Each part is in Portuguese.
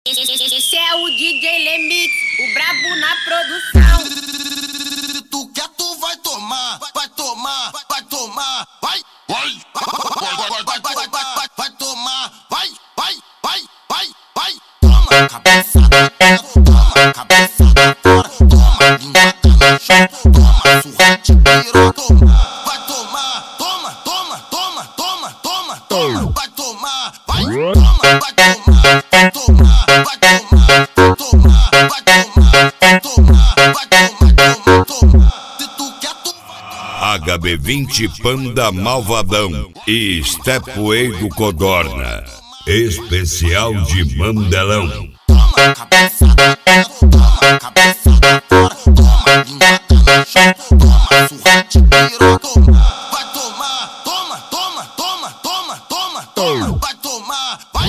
Esse é o DJ Lemix, o brabo na produção. Tu quer, tu vai tomar, vai tomar, vai tomar, vai tomar, vai, toma cabeçada, toma cabeçada fora, toma linguada no chão, toma surra de piroca, vai tomar, toma, vai tomar, vai tomar, vai tomar. Se tu quer, tu vai tomar. HB20 Panda Malvadão e Stepway Codorna. Especial de Mandelão. Toma cabeçada, toma cabeçada fora, toma linguada no chão, toma surra de piroca, vai tomar, toma, vai tomar, vai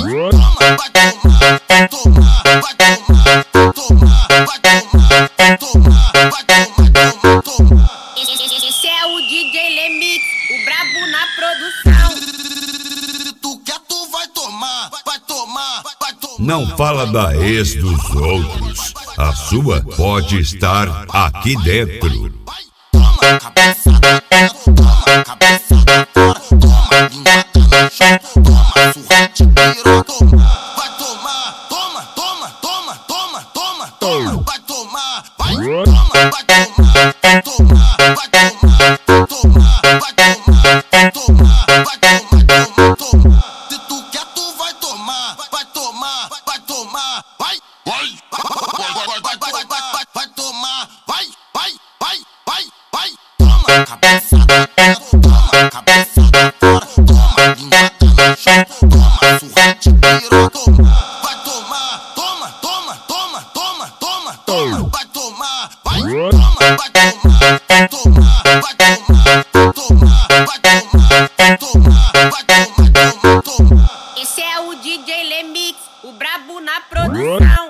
tomar. Esse é o DJ Lemix, o brabo na produção. Se tu quer, tu vai tomar, vai tomar. Não fala da ex dos outros. A sua pode estar aqui dentro. Toma cabeçada, toma cabeçada fora, toma linguada no chão, toma surra de piroca, vai tomar, toma, vai tomar, Se tu quer, tu vai tomar, vai tomar, vai tomar, vai tomar, vai, toma cabeçada, toma cabeçada fora, toma linguada no chão, toma surra de piroca, vai tomar, toma, vai tomar, Esse é o DJ Lemix, o brabo na produção.